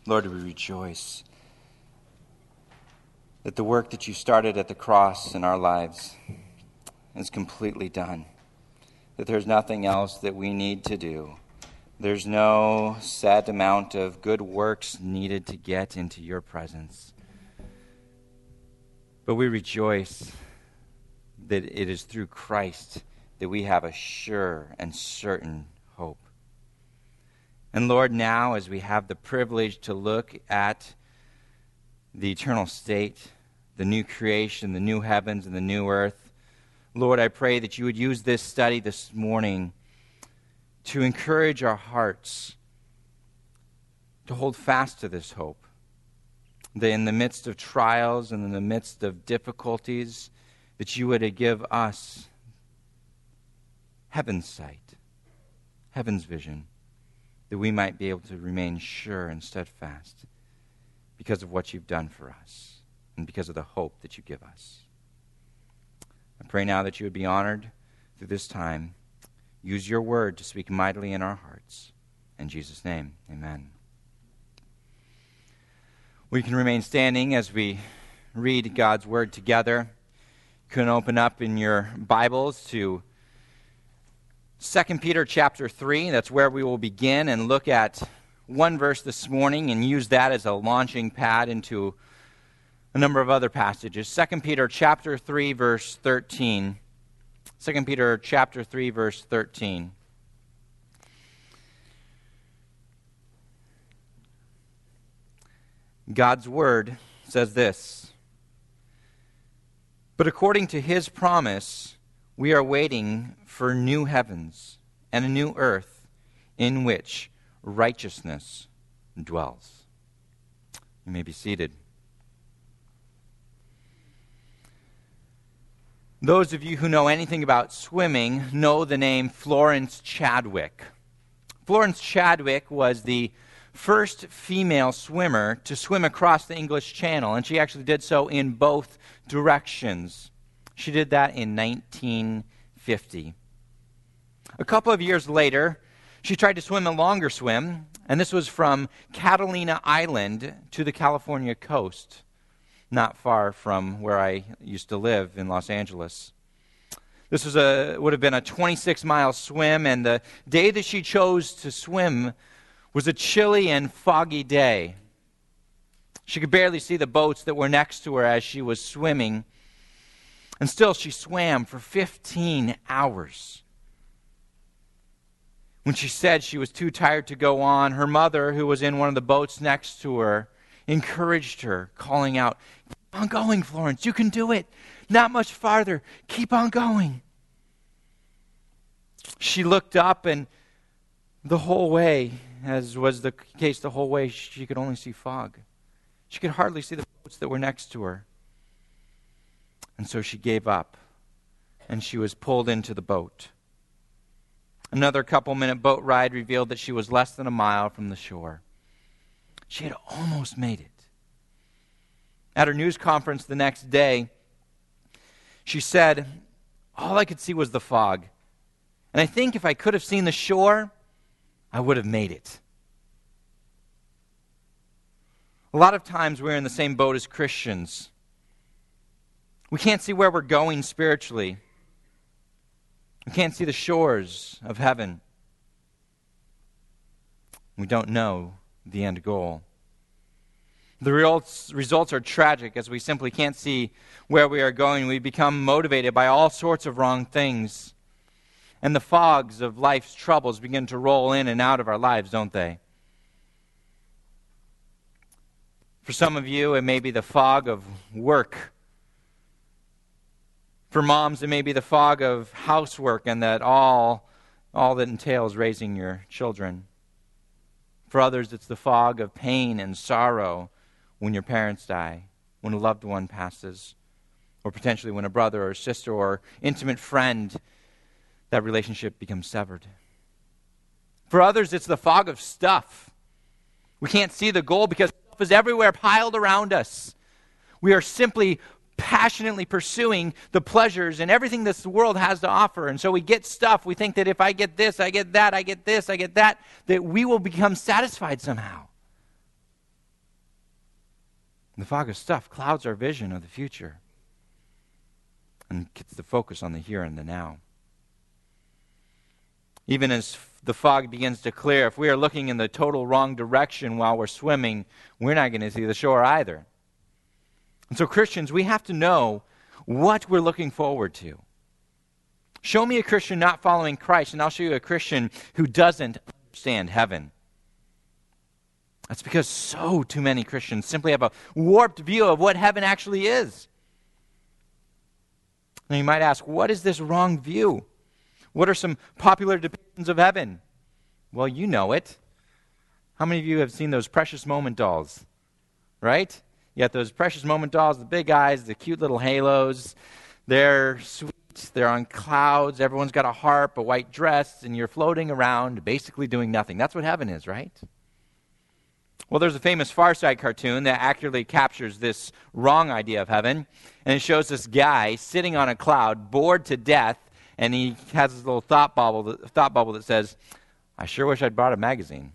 Lord, we rejoice that the work that you started at the cross in our lives is completely done, that there's nothing else that we need to do. There's no set amount of good works needed to get into your presence. But we rejoice that it is through Christ that we have a sure and certain hope. And Lord, now as we have the privilege to look at the eternal state, the new creation, the new heavens and the new earth, Lord, I pray that you would use this study this morning to encourage our hearts to hold fast to this hope. That in the midst of trials and in the midst of difficulties, that you would give us heaven's sight, heaven's vision, that we might be able to remain sure and steadfast because of what you've done for us and because of the hope that you give us. I pray now that you would be honored through this time. Use your word to speak mightily in our hearts. In Jesus' name, amen. We can remain standing as we read God's word together. You can open up in your Bibles to 2 Peter chapter 3. That's where we will begin and look at one verse this morning and use that as a launching pad into a number of other passages. 2 Peter chapter 3, verse 13. 2 Peter chapter 3, verse 13. God's word says this: "But according to his promise, we are waiting for new heavens and a new earth in which righteousness dwells." You may be seated. Those of you who know anything about swimming know the name Florence Chadwick. Florence Chadwick was the first female swimmer to swim across the English Channel, and she actually did so in both directions. She did that in 1950. A couple of years later, she tried to swim a longer swim, and this was from Catalina Island to the California coast, not far from where I used to live in Los Angeles. This would have been a 26-mile swim, and the day that she chose to swim was a chilly and foggy day. She could barely see the boats that were next to her as she was swimming, and still she swam for 15 hours. When she said she was too tired to go on, her mother, who was in one of the boats next to her, encouraged her, calling out, "Keep on going, Florence. You can do it. Not much farther. Keep on going." She looked up, and the whole way, as was the case the whole way, she could only see fog. She could hardly see the boats that were next to her. And so she gave up, and she was pulled into the boat. Another couple-minute boat ride revealed that she was less than a mile from the shore. She had almost made it. At her news conference the next day, she said, "All I could see was the fog. And I think if I could have seen the shore, I would have made it." A lot of times we're in the same boat as Christians. We can't see where we're going spiritually. We can't see the shores of heaven. We don't know the end goal. The results are tragic as we simply can't see where we are going. We become motivated by all sorts of wrong things. And the fogs of life's troubles begin to roll in and out of our lives, don't they? For some of you, it may be the fog of work. For moms, it may be the fog of housework and that all that entails raising your children. For others, it's the fog of pain and sorrow when your parents die, when a loved one passes, or potentially when a brother or sister or intimate friend, that relationship becomes severed. For others, it's the fog of stuff. We can't see the goal because stuff is everywhere piled around us. We are simply passionately pursuing the pleasures and everything this world has to offer. And so we get stuff. We think that if I get this, I get that, I get this, I get that, that we will become satisfied somehow. The fog of stuff clouds our vision of the future and gets the focus on the here and the now. Even as the fog begins to clear, if we are looking in the total wrong direction while we're swimming, we're not going to see the shore either. And so Christians, we have to know what we're looking forward to. Show me a Christian not following Christ, and I'll show you a Christian who doesn't understand heaven. That's because so too many Christians simply have a warped view of what heaven actually is. Now you might ask, what is this wrong view? What are some popular depictions of heaven? Well, you know it. How many of you have seen those Precious Moment dolls? Right? You got those Precious Moment dolls, the big eyes, the cute little halos. They're sweet. They're on clouds. Everyone's got a harp, a white dress, and you're floating around basically doing nothing. That's what heaven is, right? Well, there's a famous Far Side cartoon that accurately captures this wrong idea of heaven. And it shows this guy sitting on a cloud, bored to death, and he has this little thought bubble that says, I sure wish I'd brought a magazine.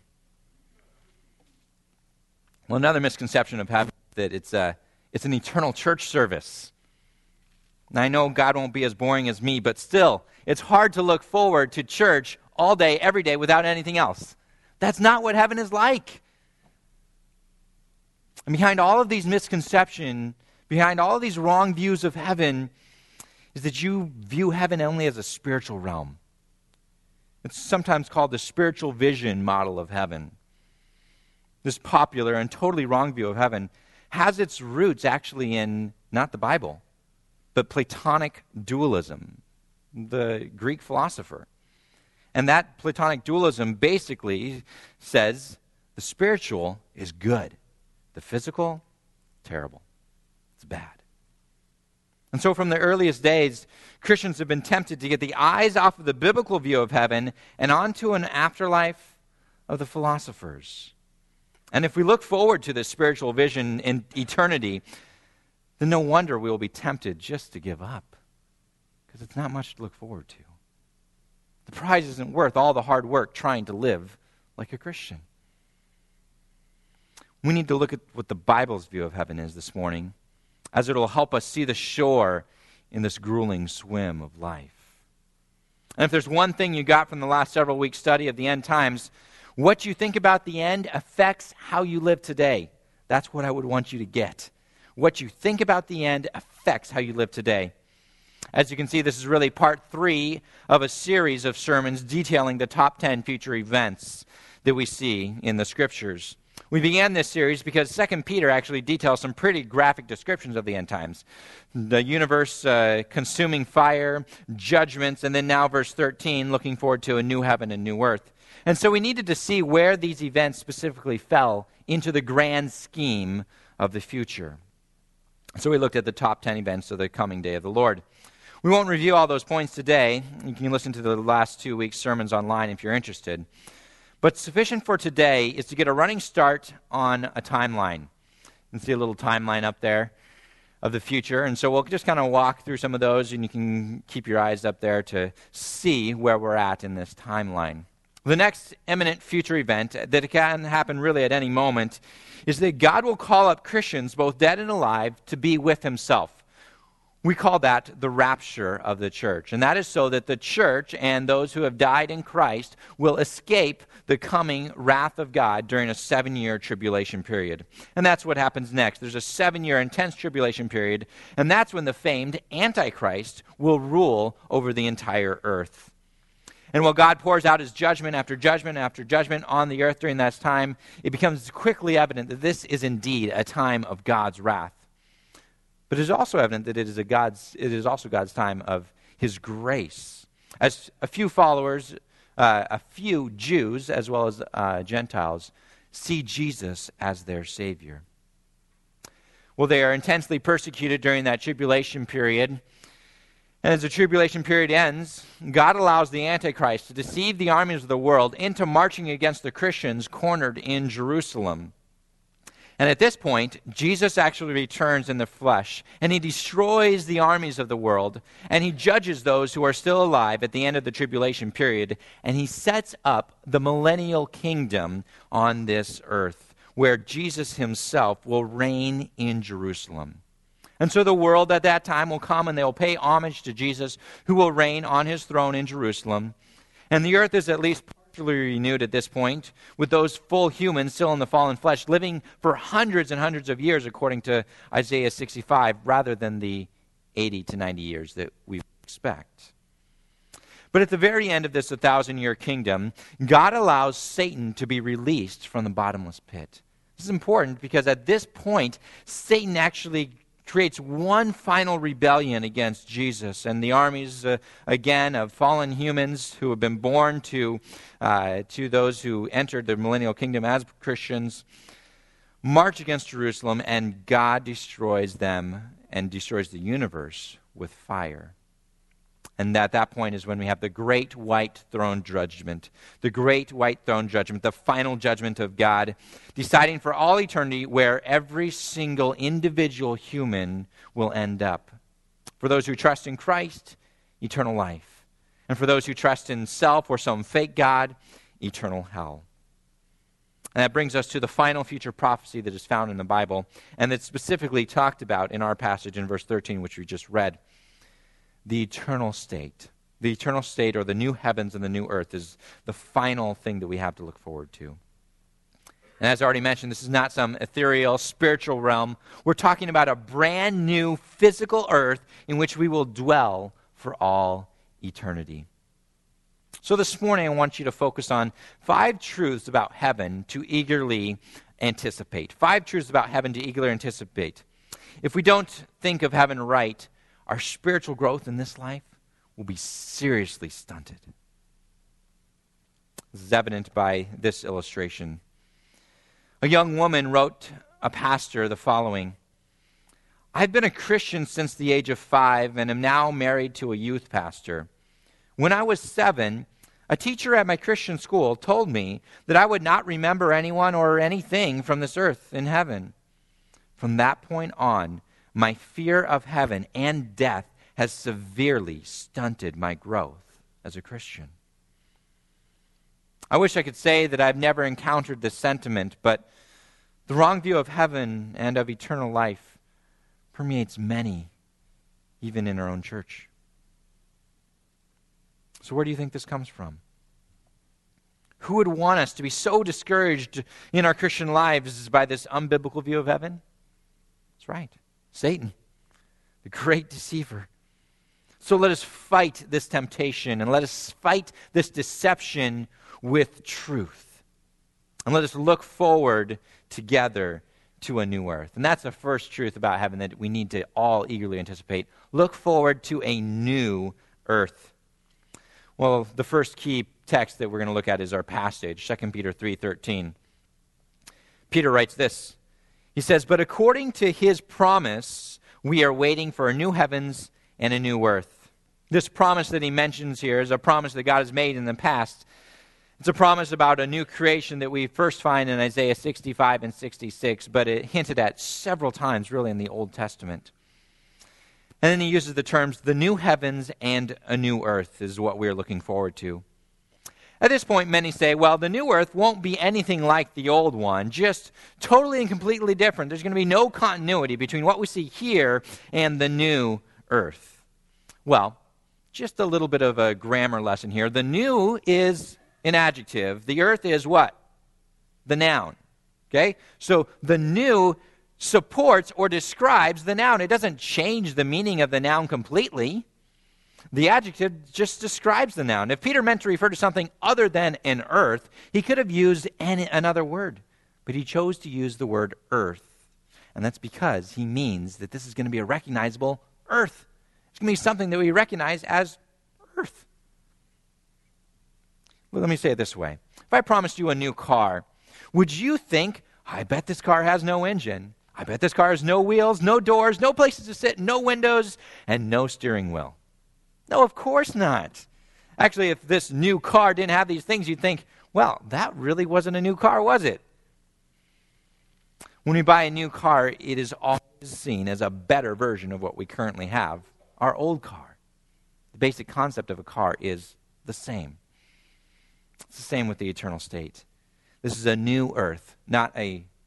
Well, another misconception of heaven is that it's an eternal church service. And I know God won't be as boring as me, but still, it's hard to look forward to church all day, every day, without anything else. That's not what heaven is like. And behind all of these misconceptions, behind all of these wrong views of heaven, is that you view heaven only as a spiritual realm. It's sometimes called the spiritual vision model of heaven. This popular and totally wrong view of heaven has its roots actually in not the Bible, but Platonic dualism, the Greek philosopher. And that Platonic dualism basically says the spiritual is good. The physical, terrible. It's bad. And so from the earliest days, Christians have been tempted to get the eyes off of the biblical view of heaven and onto an afterlife of the philosophers. And if we look forward to this spiritual vision in eternity, then no wonder we will be tempted just to give up, because it's not much to look forward to. The prize isn't worth all the hard work trying to live like a Christian. We need to look at what the Bible's view of heaven is this morning, as it will help us see the shore in this grueling swim of life. And if there's one thing you got from the last several weeks' study of the end times, what you think about the end affects how you live today. That's what I would want you to get. What you think about the end affects how you live today. As you can see, this is really part 3 of a series of sermons detailing the top 10 future events that we see in the Scriptures. We began this series because 2 Peter actually details some pretty graphic descriptions of the end times. The universe consuming fire, judgments, and then now verse 13, looking forward to a new heaven and new earth. And so we needed to see where these events specifically fell into the grand scheme of the future. So we looked at the top 10 events of the coming day of the Lord. We won't review all those points today. You can listen to the last 2 weeks' sermons online if you're interested. But sufficient for today is to get a running start on a timeline. You can see a little timeline up there of the future. And so we'll just kind of walk through some of those, and you can keep your eyes up there to see where we're at in this timeline. The next imminent future event that can happen really at any moment is that God will call up Christians, both dead and alive, to be with himself. We call that the rapture of the church. And that is so that the church and those who have died in Christ will escape the coming wrath of God during a 7-year tribulation period. And that's what happens next. There's a 7-year intense tribulation period, and that's when the famed Antichrist will rule over the entire earth. And while God pours out his judgment after judgment after judgment on the earth during that time, it becomes quickly evident that this is indeed a time of God's wrath. But it is also evident that it is also God's time of his grace. As a few followers, a few Jews as well as Gentiles, see Jesus as their Savior. Well, they are intensely persecuted during that tribulation period. And as the tribulation period ends, God allows the Antichrist to deceive the armies of the world into marching against the Christians cornered in Jerusalem. And at this point, Jesus actually returns in the flesh, and he destroys the armies of the world, and he judges those who are still alive at the end of the tribulation period, and he sets up the millennial kingdom on this earth, where Jesus himself will reign in Jerusalem. And so the world at that time will come and they will pay homage to Jesus, who will reign on his throne in Jerusalem. And the earth is at least partially renewed at this point, with those full humans still in the fallen flesh, living for hundreds and hundreds of years, according to Isaiah 65, rather than the 80 to 90 years that we expect. But at the very end of this 1,000-year kingdom, God allows Satan to be released from the bottomless pit. This is important because at this point, Satan actually creates one final rebellion against Jesus, and the armies, again, of fallen humans who have been born to those who entered the millennial kingdom as Christians, march against Jerusalem, and God destroys them and destroys the universe with fire. And at that point is when we have the great white throne judgment. The great white throne judgment, the final judgment of God, deciding for all eternity where every single individual human will end up. For those who trust in Christ, eternal life. And for those who trust in self or some fake God, eternal hell. And that brings us to the final future prophecy that is found in the Bible, and that's specifically talked about in our passage in verse 13, which we just read. The eternal state. The eternal state, or the new heavens and the new earth, is the final thing that we have to look forward to. And as I already mentioned, this is not some ethereal, spiritual realm. We're talking about a brand new physical earth in which we will dwell for all eternity. So this morning, I want you to focus on 5 truths about heaven to eagerly anticipate. 5 truths about heaven to eagerly anticipate. If we don't think of heaven right, our spiritual growth in this life will be seriously stunted. This is evident by this illustration. A young woman wrote a pastor the following: I've been a Christian since the age of 5 and am now married to a youth pastor. When I was 7, a teacher at my Christian school told me that I would not remember anyone or anything from this earth in heaven. From that point on, my fear of heaven and death has severely stunted my growth as a Christian. I wish I could say that I've never encountered this sentiment, but the wrong view of heaven and of eternal life permeates many, even in our own church. So where do you think this comes from? Who would want us to be so discouraged in our Christian lives by this unbiblical view of heaven? That's right. Satan, the great deceiver. So let us fight this temptation and let us fight this deception with truth. And let us look forward together to a new earth. And that's the first truth about heaven that we need to all eagerly anticipate. Look forward to a new earth. Well, the first key text that we're going to look at is our passage, 2 Peter 3:13. Peter writes this. He says, but according to his promise, we are waiting for a new heavens and a new earth. This promise that he mentions here is a promise that God has made in the past. It's a promise about a new creation that we first find in Isaiah 65 and 66, but it hinted at several times really in the Old Testament. And then he uses the terms, the new heavens and a new earth is what we're looking forward to. At this point, many say, well, the new earth won't be anything like the old one, just totally and completely different. There's going to be no continuity between what we see here and the new earth. Well, just a little bit of a grammar lesson here. The new is an adjective. The earth is what? The noun. Okay? So the new supports or describes the noun. It doesn't change the meaning of the noun completely. The adjective just describes the noun. If Peter meant to refer to something other than an earth, he could have used another word. But he chose to use the word earth. And that's because he means that this is going to be a recognizable earth. It's going to be something that we recognize as earth. Well, let me say it this way. If I promised you a new car, would you think, I bet this car has no engine. I bet this car has no wheels, no doors, no places to sit, no windows, and no steering wheel? No, of course not. Actually, if this new car didn't have these things, you'd think, well, that really wasn't a new car, was it? When we buy a new car, it is always seen as a better version of what we currently have, our old car. The basic concept of a car is the same. It's the same with the eternal state. This is a new earth, not a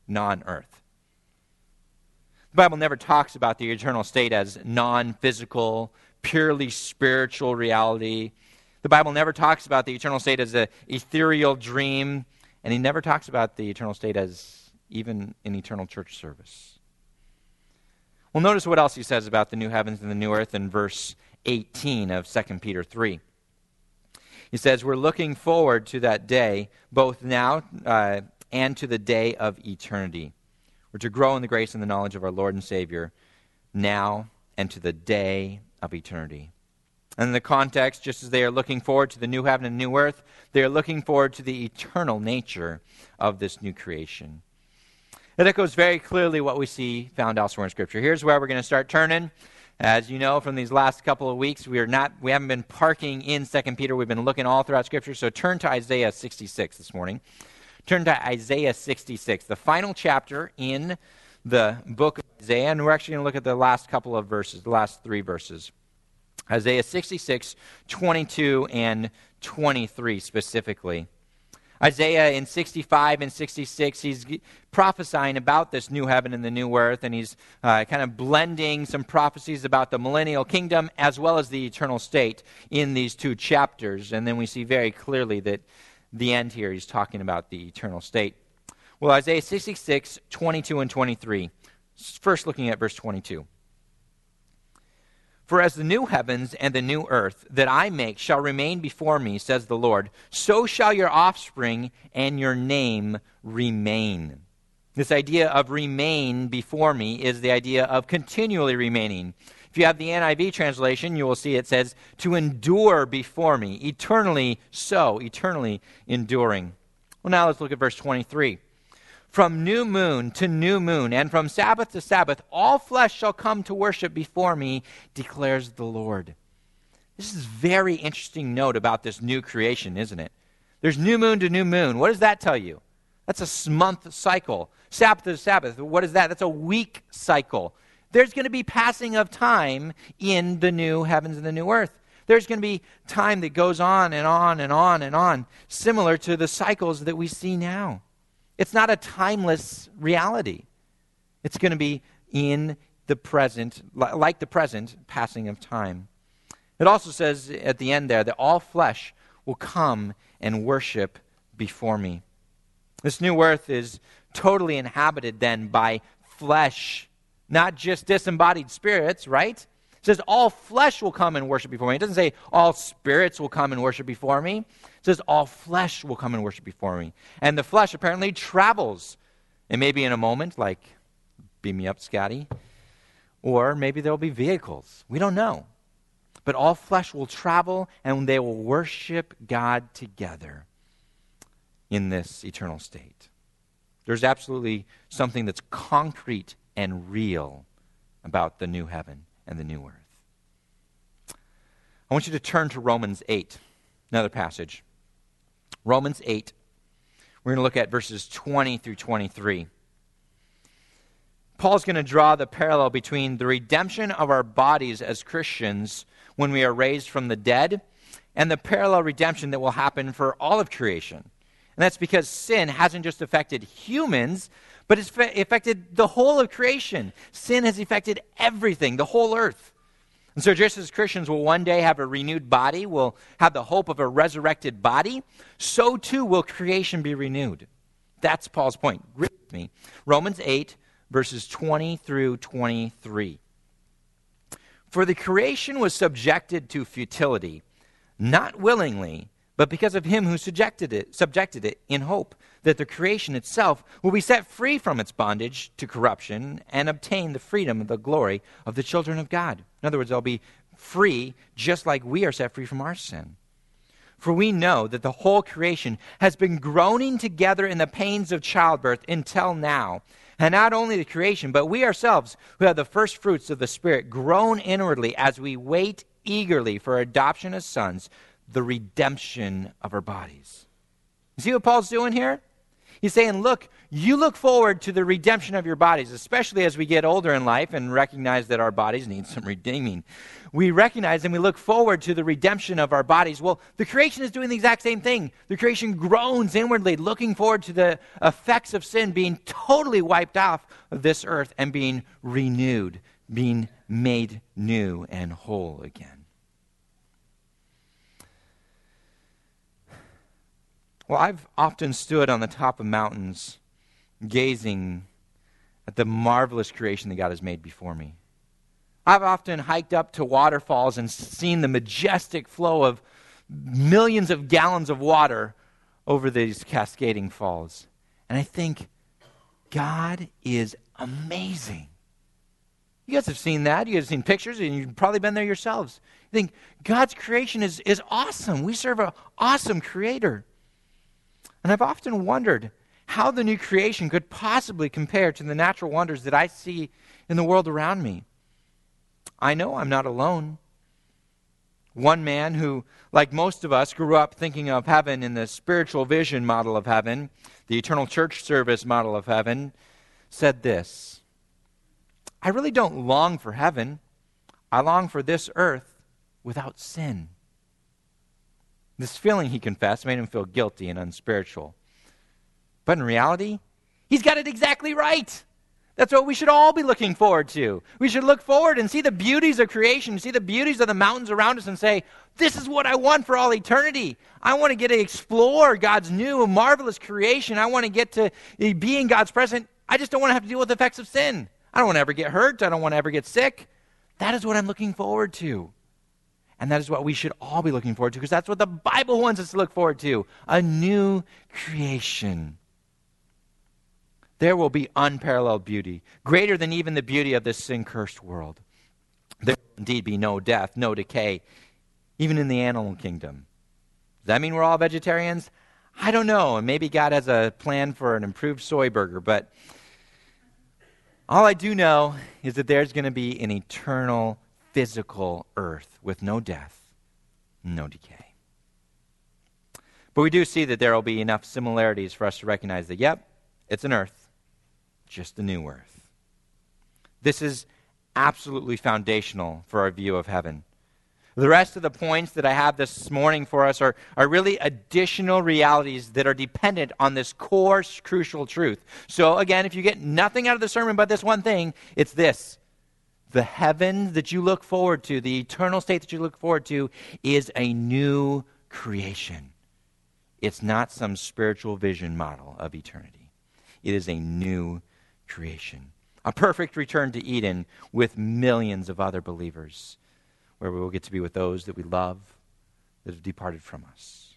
non-earth. The Bible never talks about the eternal state as non-physical, purely spiritual reality. The Bible never talks about the eternal state as an ethereal dream, and he never talks about the eternal state as even an eternal church service. Well, notice what else he says about the new heavens and the new earth in verse 18 of 2 Peter 3. He says, we're looking forward to that day, both now and to the day of eternity. We're to grow in the grace and the knowledge of our Lord and Savior now and to the day of eternity. And in the context, just as they are looking forward to the new heaven and new earth, they are looking forward to the eternal nature of this new creation. It echoes very clearly what we see found elsewhere in Scripture. Here's where we're going to start turning. As you know from these last couple of weeks, we haven't been parking in 2 Peter. We've been looking all throughout Scripture. So turn to Isaiah 66 this morning. Turn to Isaiah 66, the final chapter in the book of Isaiah. And we're actually going to look at the last couple of verses, the last 3 verses. Isaiah 66, 22 and 23 specifically. Isaiah in 65 and 66, he's prophesying about this new heaven and the new earth, and he's kind of blending some prophecies about the millennial kingdom as well as the eternal state in these 2 chapters. And then we see very clearly that the end here, he's talking about the eternal state. Well, Isaiah 66, 22 and 23. First looking at verse 22. For as the new heavens and the new earth that I make shall remain before me, says the Lord, so shall your offspring and your name remain. This idea of remain before me is the idea of continually remaining. If you have the NIV translation, you will see it says, to endure before me, eternally so, eternally enduring. Well, now let's look at verse 23. From new moon to new moon, and from Sabbath to Sabbath, all flesh shall come to worship before me, declares the Lord. This is a very interesting note about this new creation, isn't it? There's new moon to new moon. What does that tell you? That's a month cycle. Sabbath to Sabbath, what is that? That's a week cycle. There's going to be passing of time in the new heavens and the new earth. There's going to be time that goes on and on and on and on, similar to the cycles that we see now. It's not a timeless reality. It's going to be in the present, like the present passing of time. It also says at the end there that all flesh will come and worship before me. This new earth is totally inhabited then by flesh, not just disembodied spirits, right? It says all flesh will come and worship before me. It doesn't say all spirits will come and worship before me. It says all flesh will come and worship before me. And the flesh apparently travels. It may be in a moment, like, beam me up, Scotty. Or maybe there will be vehicles. We don't know. But all flesh will travel and they will worship God together in this eternal state. There's absolutely something that's concrete and real about the new heaven and the new earth. I want you to turn to Romans 8, another passage. Romans 8, we're going to look at verses 20 through 23. Paul's going to draw the parallel between the redemption of our bodies as Christians when we are raised from the dead and the parallel redemption that will happen for all of creation. And that's because sin hasn't just affected humans, but it's affected the whole of creation. Sin has affected everything, the whole earth. And so just as Christians will one day have a renewed body, will have the hope of a resurrected body, so too will creation be renewed. That's Paul's point. Read with me. Romans 8, verses 20 through 23. For the creation was subjected to futility, not willingly, but because of him who subjected it in hope that the creation itself will be set free from its bondage to corruption and obtain the freedom of the glory of the children of God. In other words, they'll be free just like we are set free from our sin. For we know that the whole creation has been groaning together in the pains of childbirth until now. And not only the creation, but we ourselves who have the first fruits of the Spirit groan inwardly as we wait eagerly for adoption as sons, the redemption of our bodies. You see what Paul's doing here? He's saying, look, you look forward to the redemption of your bodies, especially as we get older in life and recognize that our bodies need some redeeming. We recognize and we look forward to the redemption of our bodies. Well, the creation is doing the exact same thing. The creation groans inwardly, looking forward to the effects of sin being totally wiped off of this earth and being renewed, being made new and whole again. Well, I've often stood on the top of mountains gazing at the marvelous creation that God has made before me. I've often hiked up to waterfalls and seen the majestic flow of millions of gallons of water over these cascading falls. And I think, God is amazing. You guys have seen that. You guys have seen pictures, and you've probably been there yourselves. You think, God's creation is awesome. We serve an awesome creator. And I've often wondered how the new creation could possibly compare to the natural wonders that I see in the world around me. I know I'm not alone. One man who, like most of us, grew up thinking of heaven in the spiritual vision model of heaven, the eternal church service model of heaven, said this: I really don't long for heaven. I long for this earth without sin. This feeling, he confessed, made him feel guilty and unspiritual. But in reality, he's got it exactly right. That's what we should all be looking forward to. We should look forward and see the beauties of creation, see the beauties of the mountains around us and say, this is what I want for all eternity. I want to get to explore God's new and marvelous creation. I want to get to be in God's presence. I just don't want to have to deal with the effects of sin. I don't want to ever get hurt. I don't want to ever get sick. That is what I'm looking forward to. And that is what we should all be looking forward to, because that's what the Bible wants us to look forward to, a new creation. There will be unparalleled beauty, greater than even the beauty of this sin-cursed world. There will indeed be no death, no decay, even in the animal kingdom. Does that mean we're all vegetarians? I don't know, and maybe God has a plan for an improved soy burger, but all I do know is that there's going to be an eternal physical earth with no death, no decay. But we do see that there will be enough similarities for us to recognize that, yep, it's an earth, just a new earth. This is absolutely foundational for our view of heaven. The rest of the points that I have this morning for us are really additional realities that are dependent on this core, crucial truth. So again, if you get nothing out of the sermon but this one thing, it's this. The heaven that you look forward to, the eternal state that you look forward to, is a new creation. It's not some spiritual vision model of eternity. It is a new creation. A perfect return to Eden with millions of other believers, where we will get to be with those that we love, that have departed from us.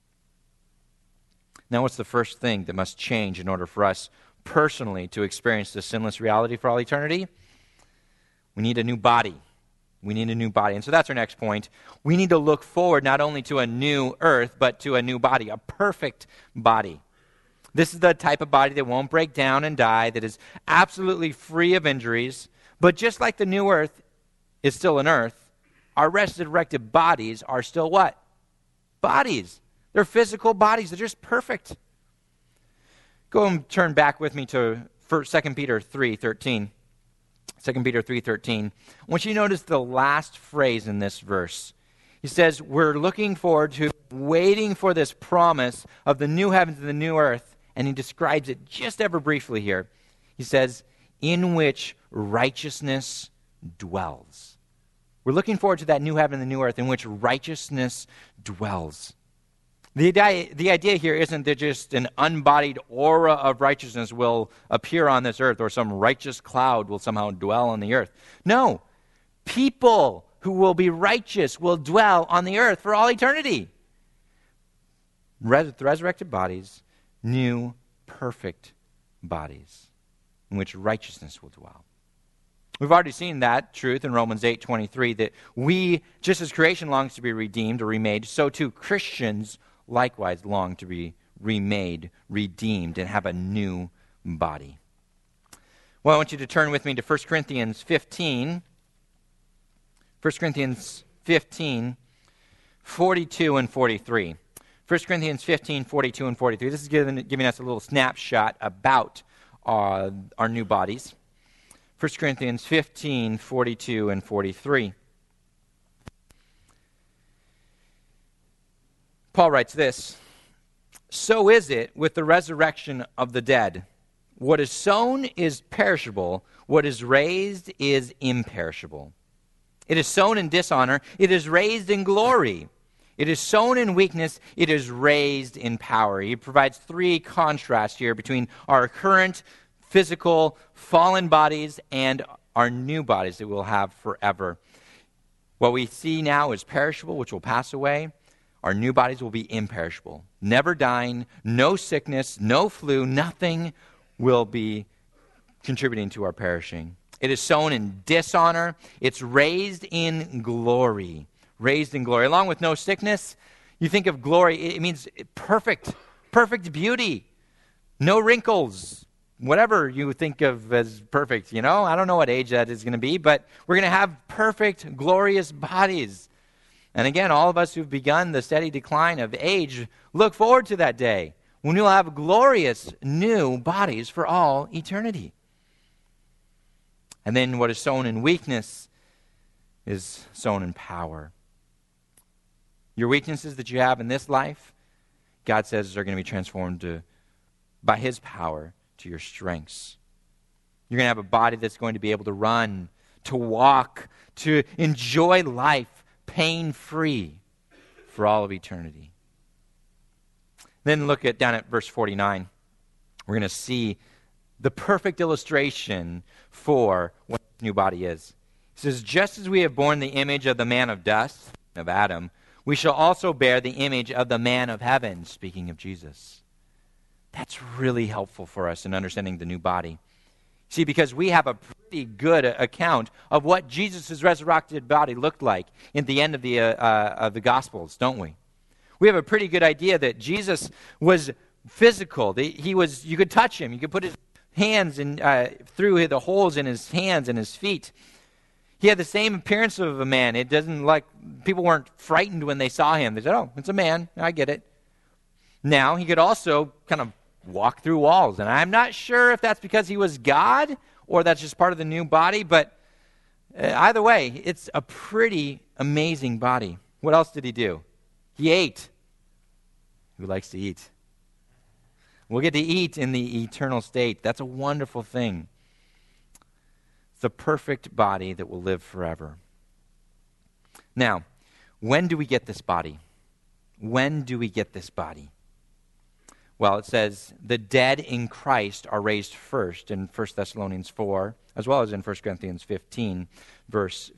Now, what's the first thing that must change in order for us personally to experience this sinless reality for all eternity? We need a new body. We need a new body. And so that's our next point. We need to look forward not only to a new earth, but to a new body, a perfect body. This is the type of body that won't break down and die, that is absolutely free of injuries. But just like the new earth is still an earth, our resurrected bodies are still what? Bodies. They're physical bodies. They're just perfect. Go and turn back with me to 2 Peter 3:13. 2 Peter 3:13. I want you to notice the last phrase in this verse. He says, we're looking forward to waiting for this promise of the new heavens and the new earth. And he describes it just ever briefly here. He says, in which righteousness dwells. We're looking forward to that new heaven and the new earth in which righteousness dwells. The idea here isn't that just an unbodied aura of righteousness will appear on this earth or some righteous cloud will somehow dwell on the earth. No, people who will be righteous will dwell on the earth for all eternity. Resurrected bodies, new, perfect bodies in which righteousness will dwell. We've already seen that truth in Romans 8:23, that we, just as creation longs to be redeemed or remade, so too Christians likewise long to be remade, redeemed, and have a new body. Well, I want you to turn with me to 1 Corinthians 15. 1 Corinthians 15, 42 and 43. 1 Corinthians 15, 42 and 43. This is giving us a little snapshot about our new bodies. 1 Corinthians 15, 42 and 43. Paul writes this, "So is it with the resurrection of the dead. What is sown is perishable, what is raised is imperishable. It is sown in dishonor, it is raised in glory. It is sown in weakness, it is raised in power." He provides three contrasts here between our current physical fallen bodies and our new bodies that we'll have forever. What we see now is perishable, which will pass away. Our new bodies will be imperishable, never dying, no sickness, no flu, nothing will be contributing to our perishing. It is sown in dishonor. It's raised in glory. Raised in glory. Along with no sickness, you think of glory, it means perfect beauty. No wrinkles. Whatever you think of as perfect, I don't know what age that is going to be, but we're going to have perfect, glorious bodies. And again, all of us who've begun the steady decline of age look forward to that day when we'll have glorious new bodies for all eternity. And then what is sown in weakness is sown in power. Your weaknesses that you have in this life, God says, are going to be transformed by His power to your strengths. You're going to have a body that's going to be able to run, to walk, to enjoy life pain-free for all of eternity. Then look down at verse 49. We're going to see the perfect illustration for what this new body is. It says, "Just as we have borne the image of the man of dust," of Adam, "we shall also bear the image of the man of heaven," speaking of Jesus. That's really helpful for us in understanding the new body. See, because we have a pretty good account of what Jesus' resurrected body looked like in the end of the Gospels, don't we? We have a pretty good idea that Jesus was physical. You could touch him. You could put his hands through the holes in his hands and his feet. He had the same appearance of a man. It doesn't people weren't frightened when they saw him. They said, "Oh, it's a man. I get it." Now, he could also kind of walk through walls. And I'm not sure if that's because he was God or that's just part of the new body, but either way, it's a pretty amazing body. What else did he do? He ate. Who likes to eat? We'll get to eat in the eternal state. That's a wonderful thing. It's a perfect body that will live forever. Now, when do we get this body? When do we get this body? Well, it says the dead in Christ are raised first in 1 Thessalonians 4, as well as in 1 Corinthians 15, verse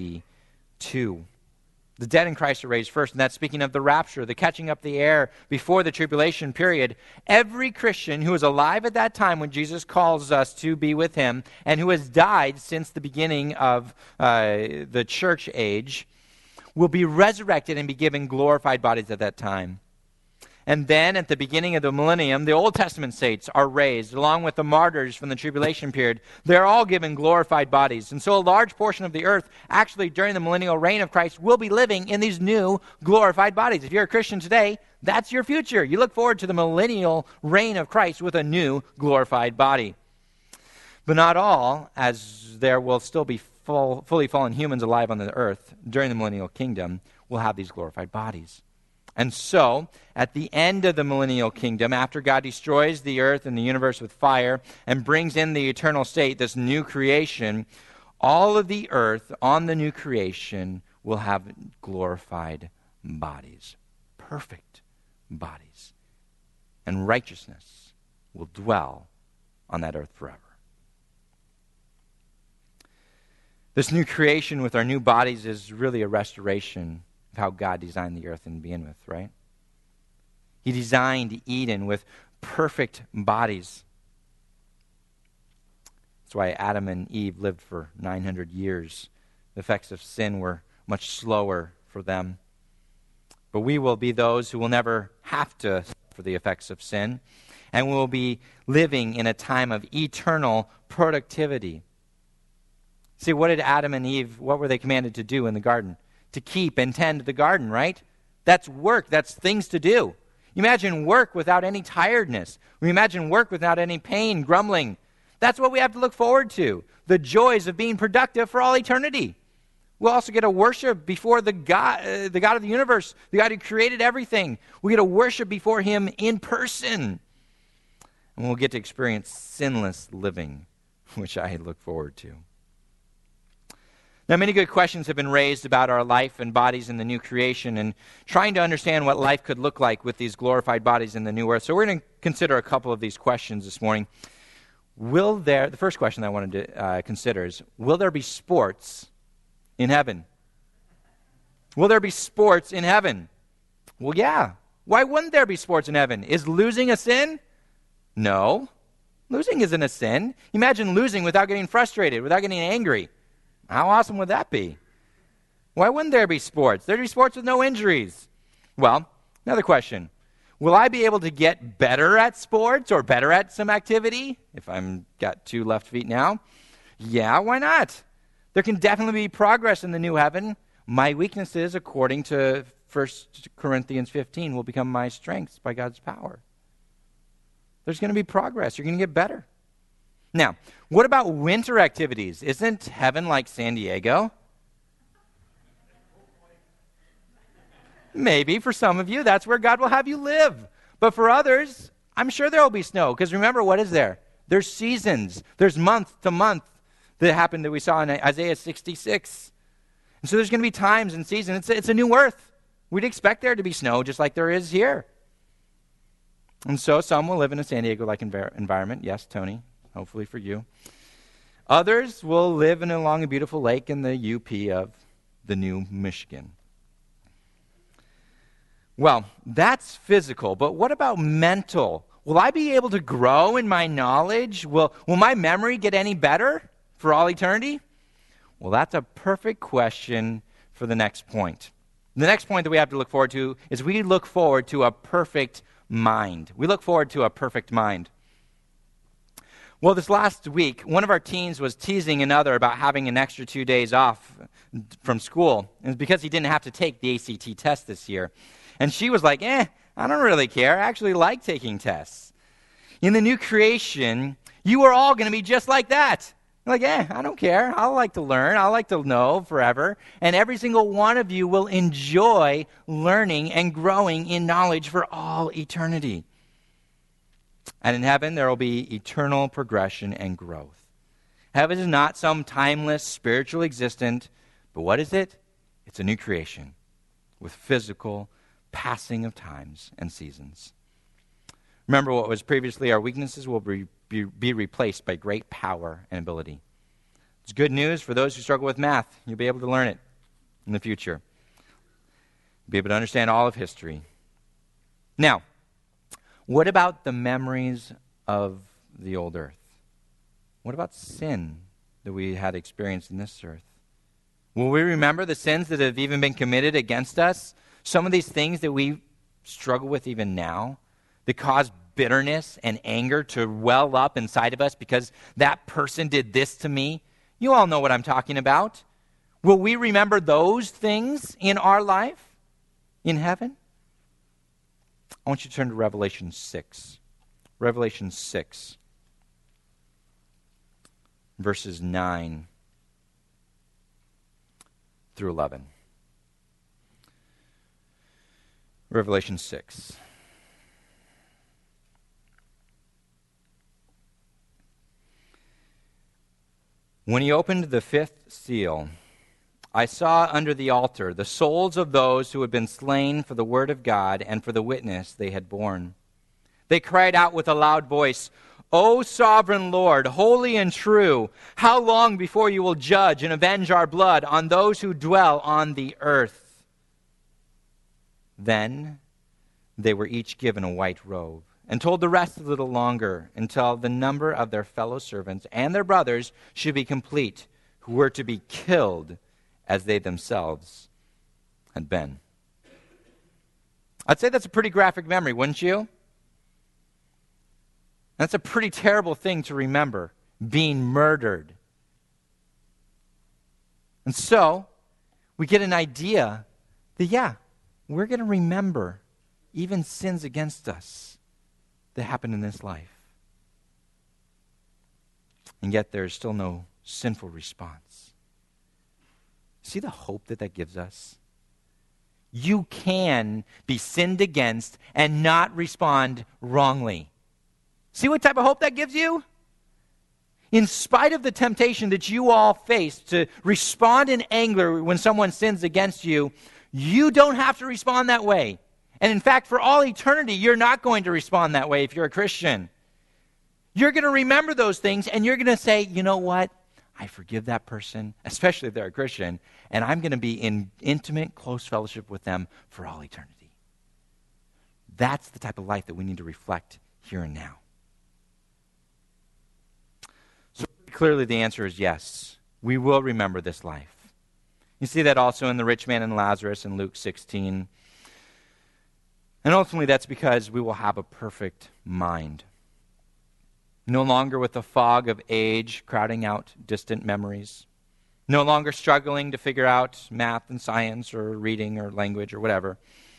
52. The dead in Christ are raised first, and that's speaking of the rapture, the catching up the air before the tribulation period. Every Christian who is alive at that time when Jesus calls us to be with him and who has died since the beginning of the church age will be resurrected and be given glorified bodies at that time. And then at the beginning of the millennium, the Old Testament saints are raised, along with the martyrs from the tribulation period. They're all given glorified bodies. And so a large portion of the earth, actually during the millennial reign of Christ, will be living in these new glorified bodies. If you're a Christian today, that's your future. You look forward to the millennial reign of Christ with a new glorified body. But not all, as there will still be fully fallen humans alive on the earth during the millennial kingdom, will have these glorified bodies. And so, at the end of the millennial kingdom, after God destroys the earth and the universe with fire and brings in the eternal state, this new creation, all of the earth on the new creation will have glorified bodies, perfect bodies. And righteousness will dwell on that earth forever. This new creation with our new bodies is really a restoration of how God designed the earth to begin with, right? He designed Eden with perfect bodies. That's why Adam and Eve lived for 900 years. The effects of sin were much slower for them. But we will be those who will never have to suffer the effects of sin, and we will be living in a time of eternal productivity. See, what did Adam and Eve, what were they commanded to do in the garden? To keep and tend the garden, right? That's work. That's things to do. You imagine work without any tiredness. We imagine work without any pain, grumbling. That's what we have to look forward to. The joys of being productive for all eternity. We'll also get to worship before the God of the universe, the God who created everything. We get to worship before him in person. And we'll get to experience sinless living, which I look forward to. Now, many good questions have been raised about our life and bodies in the new creation and trying to understand what life could look like with these glorified bodies in the new earth. So we're going to consider a couple of these questions this morning. The first question I wanted to consider is, will there be sports in heaven? Will there be sports in heaven? Well, yeah. Why wouldn't there be sports in heaven? Is losing a sin? No. Losing isn't a sin. Imagine losing without getting frustrated, without getting angry. How awesome would that be? Why wouldn't there be sports? There'd be sports with no injuries. Well, another question. Will I be able to get better at sports or better at some activity if I'm got 2 left feet now? Yeah, why not? There can definitely be progress in the new heaven. My weaknesses, according to 1 Corinthians 15, will become my strengths by God's power. There's going to be progress. You're going to get better. Now, what about winter activities? Isn't heaven like San Diego? Maybe for some of you, that's where God will have you live. But for others, I'm sure there will be snow. Because remember, what is there? There's seasons. There's month to month that we saw in Isaiah 66. And so there's going to be times and seasons. It's a new earth. We'd expect there to be snow just like there is here. And so some will live in a San Diego-like environment. Yes, Tony. Hopefully for you. Others will live along a beautiful lake in the UP of the New Michigan. Well, that's physical, but what about mental? Will I be able to grow in my knowledge? Will my memory get any better for all eternity? Well, that's a perfect question for the next point. The next point that we have to look forward to is we look forward to a perfect mind. We look forward to a perfect mind. Well, this last week, one of our teens was teasing another about having an extra 2 days off from school. And it's because he didn't have to take the ACT test this year. And she was like, I don't really care. I actually like taking tests. In the new creation, you are all going to be just like that. Like, I don't care. I like to learn. I like to know forever. And every single one of you will enjoy learning and growing in knowledge for all eternity. And in heaven, there will be eternal progression and growth. Heaven is not some timeless spiritual existence, but what is it? It's a new creation with physical passing of times and seasons. Remember, what was previously our weaknesses will be replaced by great power and ability. It's good news for those who struggle with math. You'll be able to learn it in the future. You'll be able to understand all of history. Now, what about the memories of the old earth? What about sin that we had experienced in this earth? Will we remember the sins that have even been committed against us? Some of these things that we struggle with even now that cause bitterness and anger to well up inside of us because that person did this to me. You all know what I'm talking about. Will we remember those things in our life in heaven? I want you to turn to Revelation 6. Revelation 6, verses 9 through 11. Revelation 6. When he opened the 5th seal, I saw under the altar the souls of those who had been slain for the word of God and for the witness they had borne. They cried out with a loud voice, O sovereign Lord, holy and true, how long before you will judge and avenge our blood on those who dwell on the earth? Then they were each given a white robe and told the rest a little longer until the number of their fellow servants and their brothers should be complete, who were to be killed as they themselves had been. I'd say that's a pretty graphic memory, wouldn't you? That's a pretty terrible thing to remember, being murdered. And so, we get an idea that, we're going to remember even sins against us that happen in this life. And yet there's still no sinful response. See the hope that gives us? You can be sinned against and not respond wrongly. See what type of hope that gives you? In spite of the temptation that you all face to respond in anger when someone sins against you, you don't have to respond that way. And in fact, for all eternity, you're not going to respond that way if you're a Christian. You're going to remember those things, and you're going to say, you know what? I forgive that person, especially if they're a Christian, and I'm going to be in intimate, close fellowship with them for all eternity. That's the type of life that we need to reflect here and now. So clearly the answer is yes. We will remember this life. You see that also in the rich man and Lazarus in Luke 16. And ultimately that's because we will have a perfect mind. No longer with the fog of age crowding out distant memories. No longer struggling to figure out math and science or reading or language or whatever.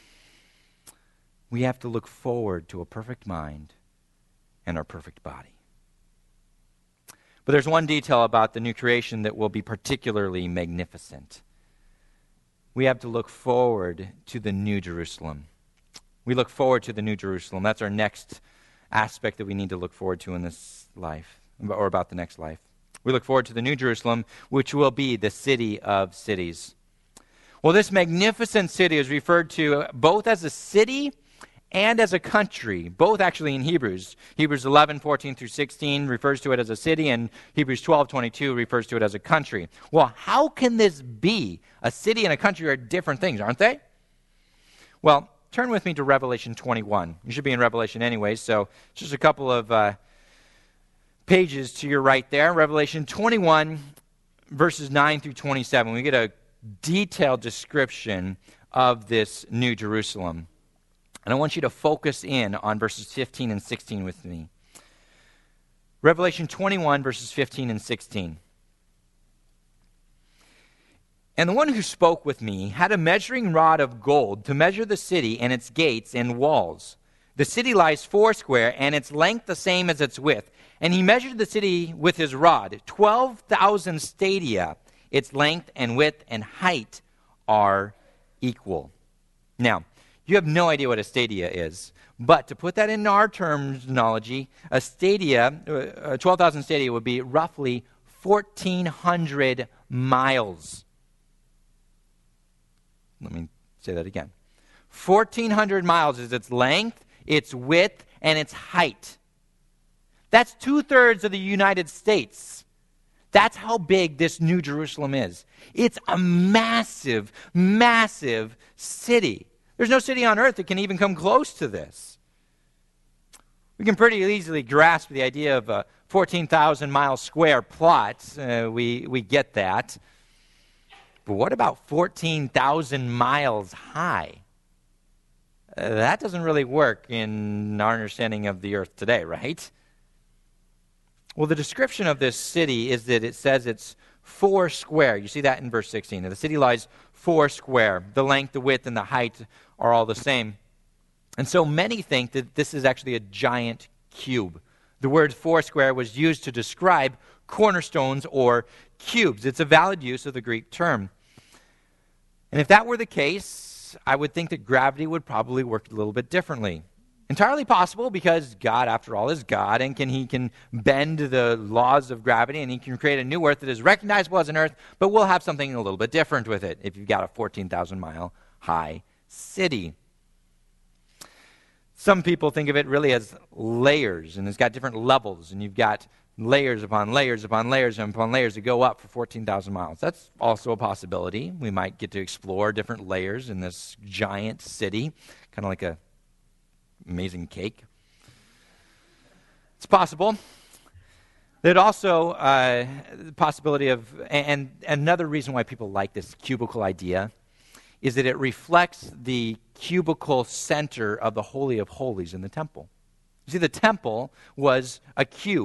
We have to look forward to a perfect mind and our perfect body. But there's one detail about the new creation that will be particularly magnificent. We have to look forward to the New Jerusalem. We look forward to the New Jerusalem. That's our next aspect that we need to look forward to in this life, or about the next life. We look forward to the New Jerusalem, which will be the city of cities. Well, this magnificent city is referred to both as a city and as a country, both actually in Hebrews. Hebrews 11:14 through 16 refers to it as a city, and Hebrews 12:22 refers to it as a country. Well, how can this be? A city and a country are different things, aren't they? Well, turn with me to Revelation 21. You should be in Revelation anyway, so just a couple of pages to your right there. Revelation 21, verses 9 through 27. We get a detailed description of this New Jerusalem. And I want you to focus in on verses 15 and 16 with me. Revelation 21, verses 15 and 16. And the one who spoke with me had a measuring rod of gold to measure the city and its gates and walls. The city lies foursquare, and its length the same as its width. And he measured the city with his rod, 12,000 stadia. Its length and width and height are equal. Now, you have no idea what a stadia is. But to put that in our terminology, a stadia, 12,000 stadia would be roughly 1,400 miles. Let me say that again. 1,400 miles is its length, its width, and its height. That's 2/3 of the United States. That's how big this New Jerusalem is. It's a massive, massive city. There's no city on earth that can even come close to this. We can pretty easily grasp the idea of a 14,000-mile square plot. We get that. But what about 14,000 miles high? That doesn't really work in our understanding of the earth today, right? Well, the description of this city is that it says it's foursquare. You see that in verse 16. The city lies foursquare. The length, the width, and the height are all the same. And so many think that this is actually a giant cube. The word foursquare was used to describe cornerstones or cubes. It's a valid use of the Greek term. And if that were the case, I would think that gravity would probably work a little bit differently. Entirely possible, because God, after all, is God, and he can bend the laws of gravity, and he can create a new earth that is recognizable as an earth, but we'll have something a little bit different with it if you've got a 14,000-mile high city. Some people think of it really as layers, and it's got different levels, and you've got layers upon layers upon layers upon layers that go up for 14,000 miles. That's also a possibility. We might get to explore different layers in this giant city, kind of like a amazing cake. It's possible. There's also the possibility of, and another reason why people like this cubicle idea is that it reflects the cubicle center of the Holy of Holies in the temple. You see, the temple was a cube.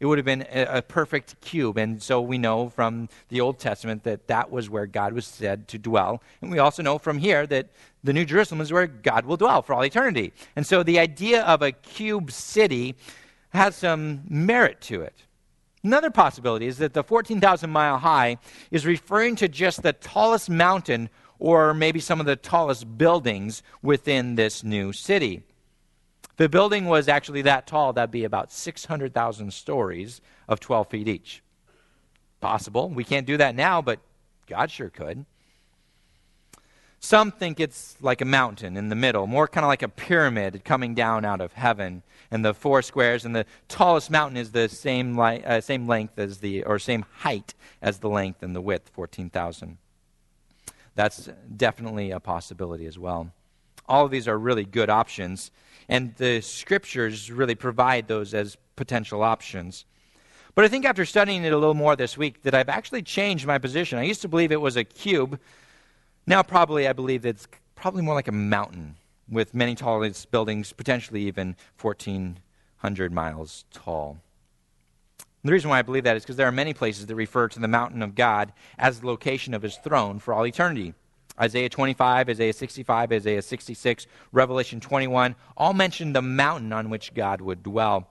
it would have been a perfect cube. And so we know from the Old Testament that that was where God was said to dwell. And we also know from here that the New Jerusalem is where God will dwell for all eternity. And so the idea of a cube city has some merit to it. Another possibility is that the 14,000-mile high is referring to just the tallest mountain or maybe some of the tallest buildings within this new city. If the building was actually that tall, that'd be about 600,000 stories of 12 feet each. Possible. We can't do that now, but God sure could. Some think it's like a mountain in the middle, more kind of like a pyramid coming down out of heaven. And the four squares, and the tallest mountain is the same length as same height as the length and the width, 14,000. That's definitely a possibility as well. All of these are really good options, and the scriptures really provide those as potential options. But I think after studying it a little more this week that I've actually changed my position. I used to believe it was a cube. Now I believe it's probably more like a mountain with many tallest buildings, potentially even 1,400 miles tall. The reason why I believe that is because there are many places that refer to the mountain of God as the location of his throne for all eternity. Isaiah 25, Isaiah 65, Isaiah 66, Revelation 21, all mention the mountain on which God would dwell.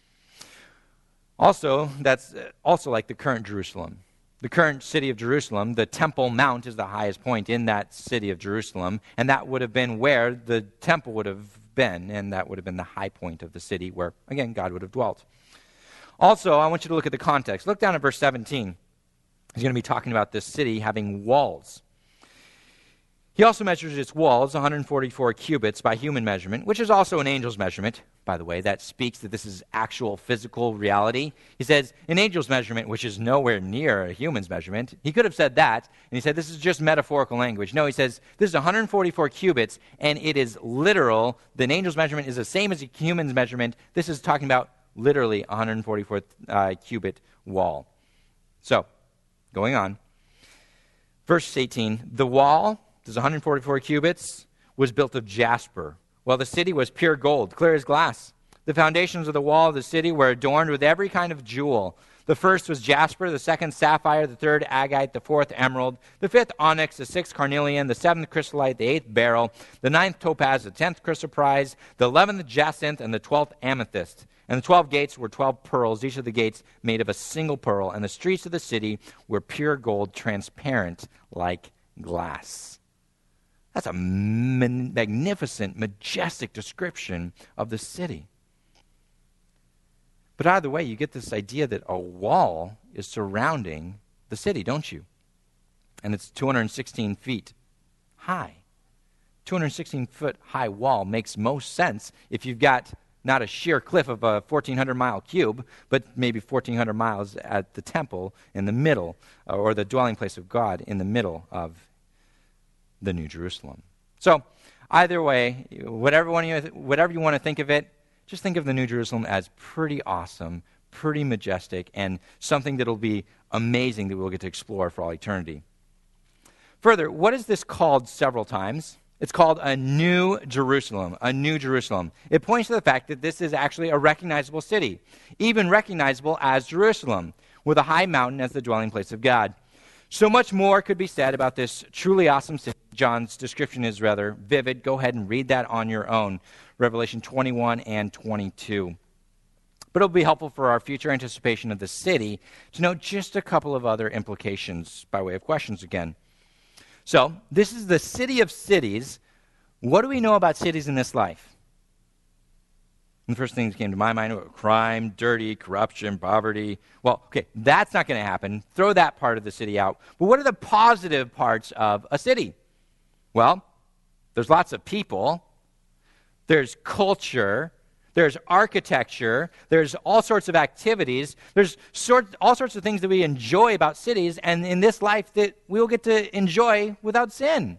Also, that's also like the current Jerusalem. The current city of Jerusalem, the Temple Mount is the highest point in that city of Jerusalem, and that would have been where the temple would have been, and that would have been the high point of the city where, again, God would have dwelt. Also, I want you to look at the context. Look down at verse 17. He's going to be talking about this city having walls. He also measures its walls, 144 cubits by human measurement, which is also an angel's measurement, by the way. That speaks that this is actual physical reality. He says, an angel's measurement, which is nowhere near a human's measurement. He could have said that, and he said, this is just metaphorical language. No, he says, this is 144 cubits, and it is literal. The angel's measurement is the same as a human's measurement. This is talking about literally 144 cubit wall. So, going on. Verse 18, the wall, this is 144 cubits, was built of jasper, while the city was pure gold, clear as glass. The foundations of the wall of the city were adorned with every kind of jewel. The first was jasper, the second sapphire, the third agate, the fourth emerald, the fifth onyx, the sixth carnelian, the seventh chrysolite, the eighth beryl, the ninth topaz, the 10th chrysoprase, the 11th jacinth, and the 12th amethyst. And the 12 gates were 12 pearls, each of the gates made of a single pearl. And the streets of the city were pure gold, transparent like glass. That's a magnificent, majestic description of the city. But either way, you get this idea that a wall is surrounding the city, don't you? And it's 216 feet high. 216-foot high wall makes most sense if you've got not a sheer cliff of a 1,400-mile cube, but maybe 1,400 miles at the temple in the middle, or the dwelling place of God in the middle of the New Jerusalem. So, either way, whatever you want to think of it, just think of the New Jerusalem as pretty awesome, pretty majestic, and something that'll be amazing that we'll get to explore for all eternity. Further, what is this called several times? It's called a New Jerusalem, a New Jerusalem. It points to the fact that this is actually a recognizable city, even recognizable as Jerusalem, with a high mountain as the dwelling place of God. So much more could be said about this truly awesome city. John's description is rather vivid. Go ahead and read that on your own, Revelation 21 and 22. But it'll be helpful for our future anticipation of the city to note just a couple of other implications by way of questions again. So, this is the city of cities. What do we know about cities in this life? And the first thing that came to my mind was crime, dirty, corruption, poverty. Well, okay, that's not going to happen. Throw that part of the city out. But what are the positive parts of a city? Well, there's lots of people. There's culture. There's architecture. There's all sorts of activities. There's all sorts of things that we enjoy about cities, and in this life that we'll get to enjoy without sin.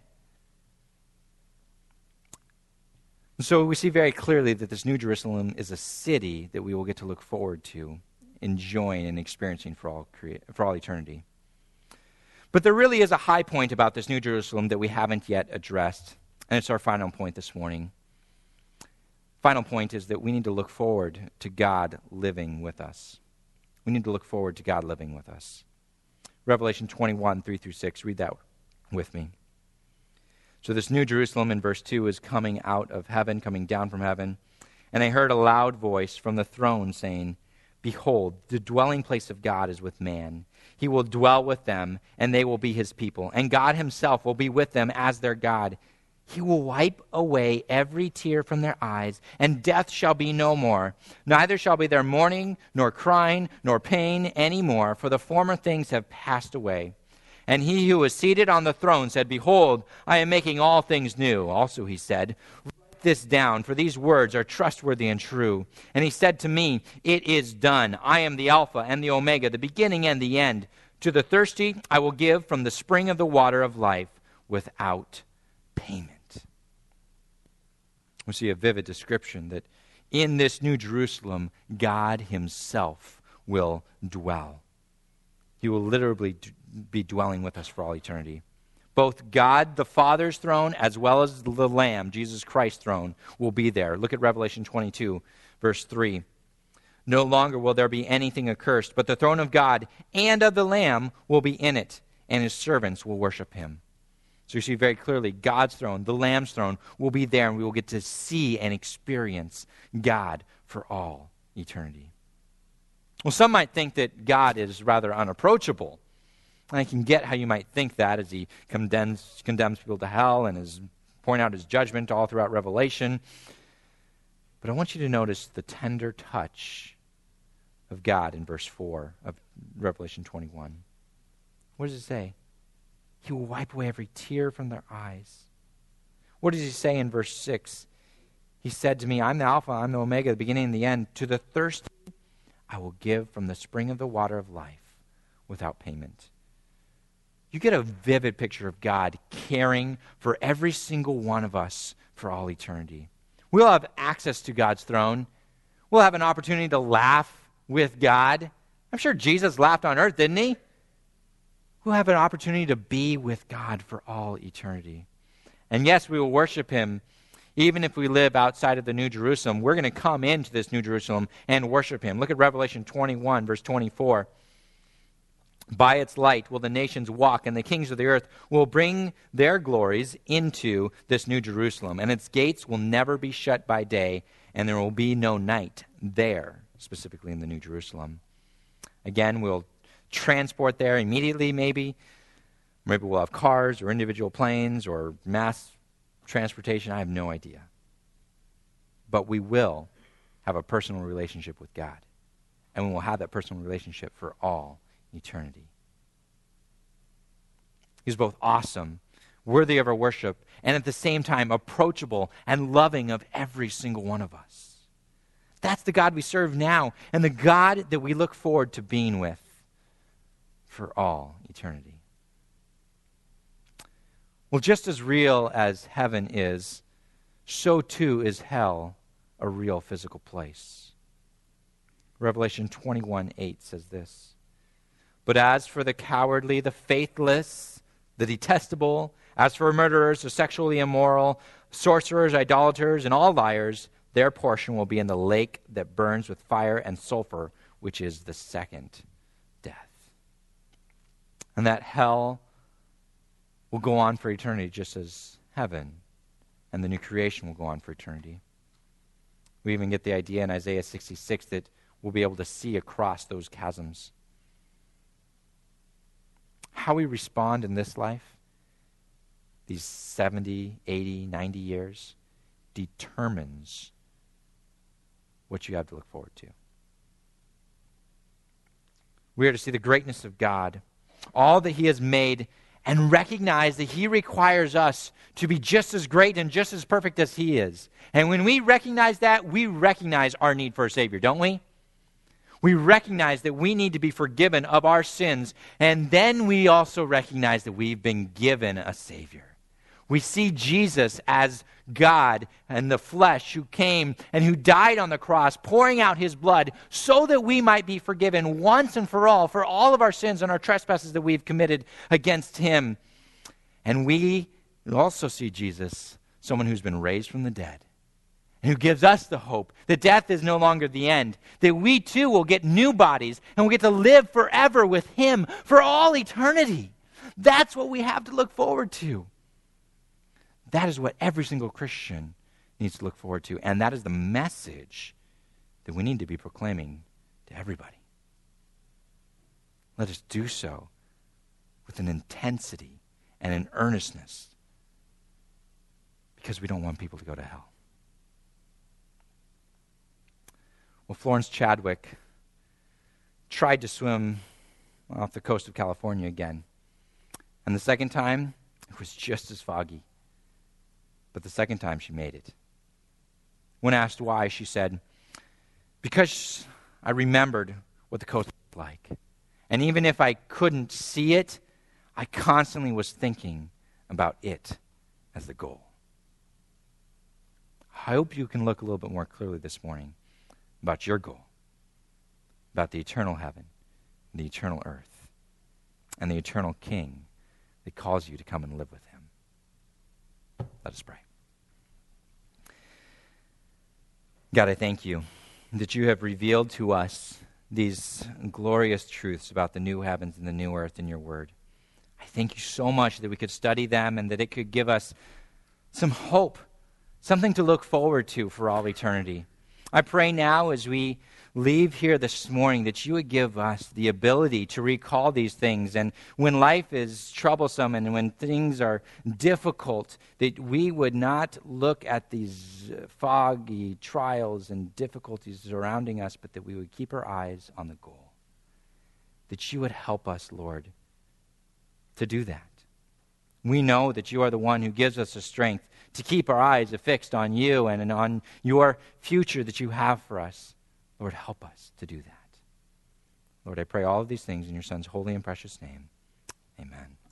So we see very clearly that this New Jerusalem is a city that we will get to look forward to, enjoying and experiencing for all eternity. But there really is a high point about this New Jerusalem that we haven't yet addressed, and it's our final point this morning. Final point is that we need to look forward to God living with us. We need to look forward to God living with us. Revelation 21, 3 through 6. Read that with me. So this New Jerusalem in verse 2 is coming out of heaven, coming down from heaven. And I heard a loud voice from the throne saying, Behold, the dwelling place of God is with man. He will dwell with them, and they will be his people. And God himself will be with them as their God. He will wipe away every tear from their eyes, and death shall be no more. Neither shall be there mourning, nor crying, nor pain any more, for the former things have passed away. And he who was seated on the throne said, Behold, I am making all things new. Also he said, Write this down, for these words are trustworthy and true. And he said to me, It is done. I am the Alpha and the Omega, the beginning and the end. To the thirsty I will give from the spring of the water of life without payment. We see a vivid description that in this New Jerusalem, God himself will dwell. He will literally be dwelling with us for all eternity. Both God, the Father's throne, as well as the Lamb, Jesus Christ's throne, will be there. Look at Revelation 22, verse 3. No longer will there be anything accursed, but the throne of God and of the Lamb will be in it, and his servants will worship him. So you see very clearly, God's throne, the Lamb's throne, will be there, and we will get to see and experience God for all eternity. Well, some might think that God is rather unapproachable. I can get how you might think that as he condemns people to hell and is pouring out his judgment all throughout Revelation. But I want you to notice the tender touch of God in verse 4 of Revelation 21. What does it say? He will wipe away every tear from their eyes. What does he say in verse 6? He said to me, I'm the Alpha, I'm the Omega, the beginning and the end. To the thirsty I will give from the spring of the water of life without payment. You get a vivid picture of God caring for every single one of us for all eternity. We'll have access to God's throne. We'll have an opportunity to laugh with God. I'm sure Jesus laughed on earth, didn't he? We'll have an opportunity to be with God for all eternity. And yes, we will worship him. Even if we live outside of the New Jerusalem, we're going to come into this New Jerusalem and worship him. Look at Revelation 21, verse 24. By its light will the nations walk, and the kings of the earth will bring their glories into this New Jerusalem. And its gates will never be shut by day, and there will be no night there, specifically in the New Jerusalem. Again, we'll transport there immediately, maybe. Maybe we'll have cars or individual planes or mass transportation. I have no idea. But we will have a personal relationship with God. And we will have that personal relationship for all eternity. He's both awesome, worthy of our worship, and at the same time approachable and loving of every single one of us. That's the God we serve now, and the God that we look forward to being with for all eternity. Well, just as real as heaven is, so too is hell a real physical place. Revelation 21:8 says this. But as for the cowardly, the faithless, the detestable, as for murderers, the sexually immoral, sorcerers, idolaters, and all liars, their portion will be in the lake that burns with fire and sulfur, which is the second death. And that hell will go on for eternity just as heaven and the new creation will go on for eternity. We even get the idea in Isaiah 66 that we'll be able to see across those chasms. How we respond in this life, these 70, 80, 90 years, determines what you have to look forward to. We are to see the greatness of God, all that he has made, and recognize that he requires us to be just as great and just as perfect as he is. And when we recognize that, we recognize our need for a Savior, don't we? We recognize that we need to be forgiven of our sins, and then we also recognize that we've been given a Savior. We see Jesus as God in the flesh who came and who died on the cross, pouring out his blood so that we might be forgiven once and for all of our sins and our trespasses that we've committed against him. And we also see Jesus, someone who's been raised from the dead. and who gives us the hope that death is no longer the end, that we too will get new bodies and we'll get to live forever with him for all eternity. That's what we have to look forward to. That is what every single Christian needs to look forward to, and that is the message that we need to be proclaiming to everybody. Let us do so with an intensity and an earnestness, because we don't want people to go to hell. Well, Florence Chadwick tried to swim off the coast of California again. And the second time, it was just as foggy. But the second time, she made it. When asked why, she said, "Because I remembered what the coast was like. And even if I couldn't see it, I constantly was thinking about it as the goal." I hope you can look a little bit more clearly this morning about your goal, about the eternal heaven, the eternal earth, and the eternal King that calls you to come and live with him. Let us pray. God, I thank you that you have revealed to us these glorious truths about the new heavens and the new earth in your word. I thank you so much that we could study them and that it could give us some hope, something to look forward to for all eternity. I pray now as we leave here this morning that you would give us the ability to recall these things, and when life is troublesome and when things are difficult, that we would not look at these foggy trials and difficulties surrounding us, but that we would keep our eyes on the goal. That you would help us, Lord, to do that. We know that you are the one who gives us the strength to keep our eyes affixed on you and on your future that you have for us. Lord, help us to do that. Lord, I pray all of these things in your Son's holy and precious name. Amen.